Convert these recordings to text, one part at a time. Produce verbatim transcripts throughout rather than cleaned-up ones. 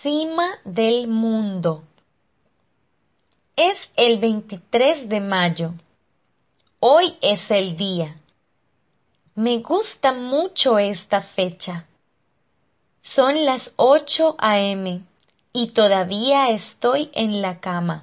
cima del mundo. Es el veintitrés de mayo. Hoy es el día. Me gusta mucho esta fecha. Son las ocho a eme y todavía estoy en la cama.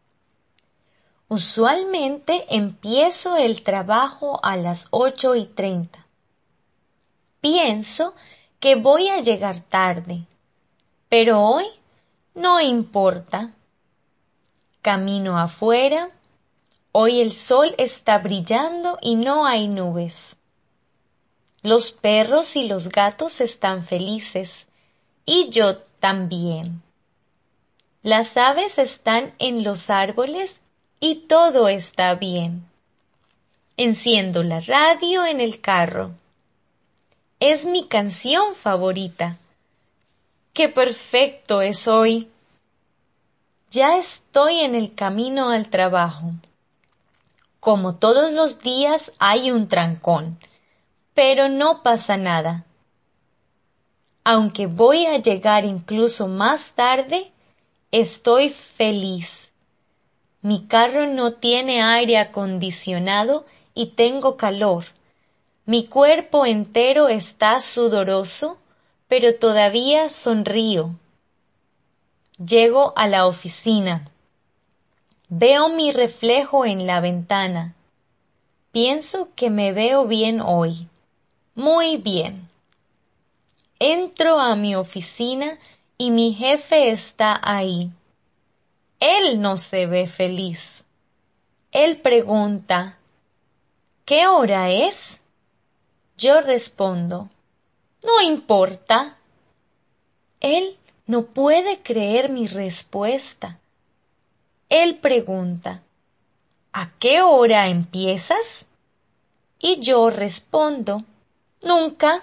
Usualmente empiezo el trabajo a las ocho y treinta. Pienso que voy a llegar tarde, pero hoy no importa. Camino afuera. Hoy el sol está brillando y no hay nubes. Los perros y los gatos están felices, y yo también. Las aves están en los árboles y todo está bien. Enciendo la radio en el carro. Es mi canción favorita. ¡Qué perfecto es hoy! Ya estoy en el camino al trabajo. Como todos los días hay un trancón, pero no pasa nada. Aunque voy a llegar incluso más tarde, estoy feliz. Mi carro no tiene aire acondicionado y tengo calor. Mi cuerpo entero está sudoroso, pero todavía sonrío. Llego a la oficina. Veo mi reflejo en la ventana. Pienso que me veo bien hoy. Muy bien. Entro a mi oficina y mi jefe está ahí. Él no se ve feliz. Él pregunta, ¿qué hora es? Yo respondo, no importa. Él no puede creer mi respuesta. Él pregunta, ¿a qué hora empiezas? Y yo respondo, nunca.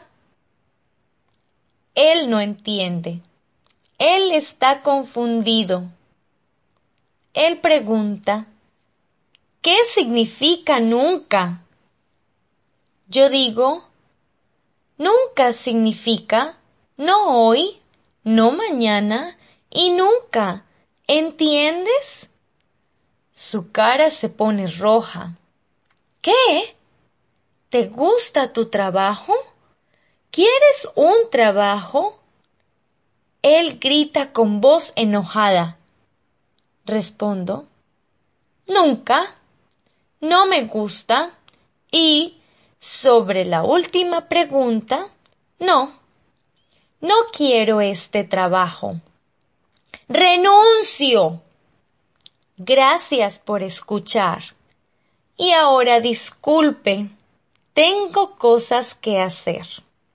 Él no entiende. Él está confundido. Él pregunta, ¿qué significa nunca? Yo digo, nunca significa no hoy, no mañana y nunca. ¿Entiendes? Su cara se pone roja. ¿Qué? ¿Te gusta tu trabajo? ¿Quieres un trabajo? Él grita con voz enojada. Respondo, nunca, no me gusta y, sobre la última pregunta, no, no quiero este trabajo. ¡Renuncio! Gracias por escuchar. Y ahora disculpe, tengo cosas que hacer.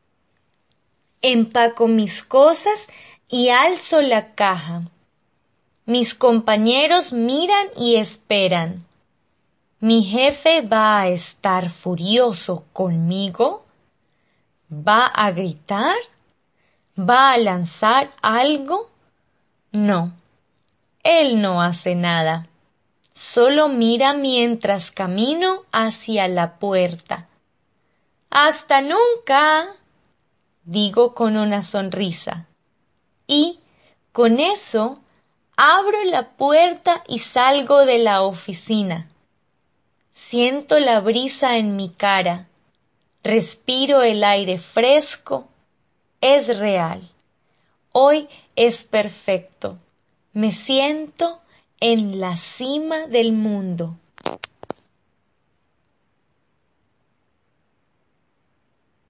Empaco mis cosas y alzo la caja. Mis compañeros miran y esperan. ¿Mi jefe va a estar furioso conmigo? ¿Va a gritar? ¿Va a lanzar algo? No, él no hace nada. Solo mira mientras camino hacia la puerta. ¡Hasta nunca!, digo con una sonrisa. Y, con eso, abro la puerta y salgo de la oficina. Siento la brisa en mi cara. Respiro el aire fresco. Es real. Hoy es perfecto. Me siento en la cima del mundo.